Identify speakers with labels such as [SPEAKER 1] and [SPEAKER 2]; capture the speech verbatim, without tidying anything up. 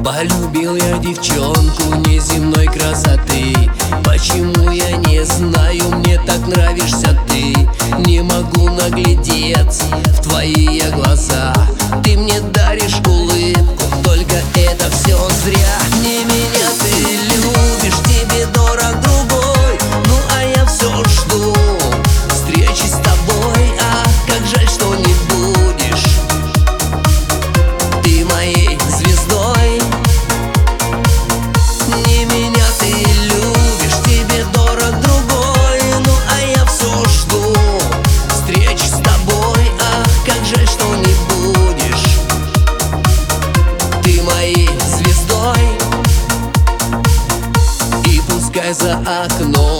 [SPEAKER 1] Полюбил я девчонку неземной красоты. Почему я не знаю, мне так нравишься ты. Не могу наглядеться в твои глаза. Ты мне даришь улыбку, только это все зря. Не меня ты любишь, тебе дорог другой. Ну а я все жду встречи с тобой. А как жаль, что не будешь ты моей звездой. Не меня ты любишь, тебе дорог другой. Ну а я все жду встречи с тобой. Ах, как жаль, что не будешь ты моей звездой. И пускай за окном